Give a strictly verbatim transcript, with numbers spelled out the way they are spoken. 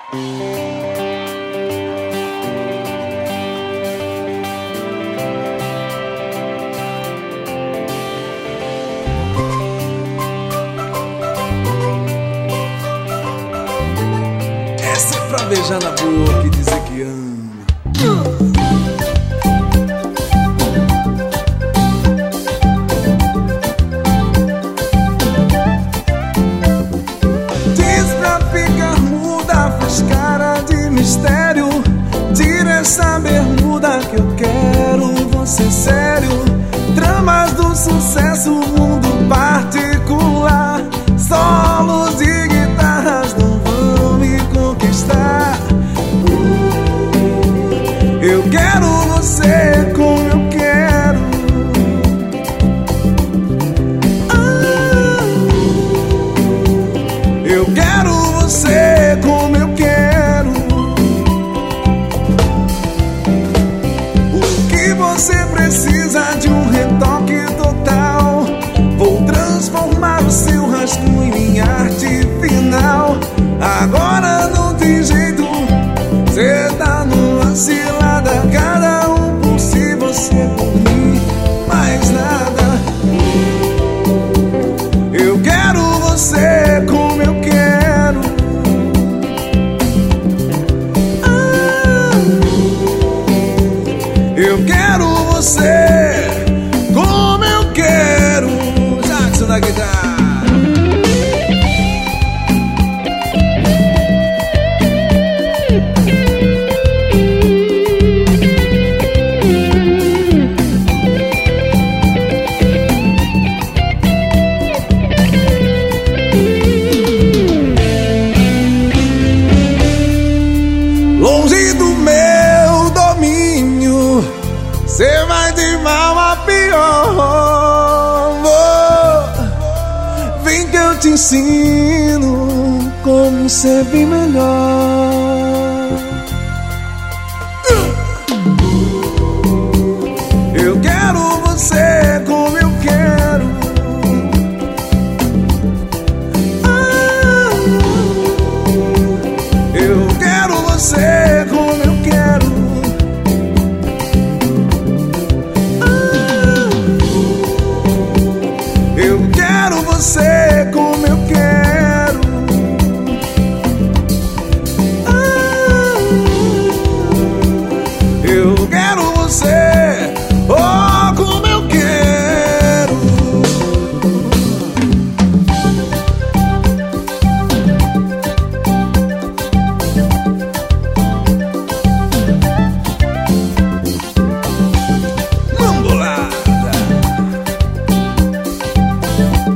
Essa é pra beijar na boca e dizer que ama. Diz pra ficar muda, faz cara de mistério. Tira essa bermuda que eu quero você sério. Tramas do sucesso, mundo particular. Solos de guitarras não vão me conquistar. Eu quero você como eu quero. Ah, eu quero você como eu quero. O que você precisa de um retoque total? Vou transformar o seu rascunho em arte final. Agora não tem jeito, cê tá numa cilada. Cada um por si, você por mim, mais nada. Eu quero você como eu quero. Ah, eu quero você como eu quero. Jackson da guitarra. Longe do meu domínio, cê vai de mal a pior. Vem que eu te ensino como ser bem melhor. Eu quero você como eu quero. Ah, eu quero você como eu quero. Ah, eu quero você como eu quero. Ah, eu quero você, oh, como eu quero. Mambolada.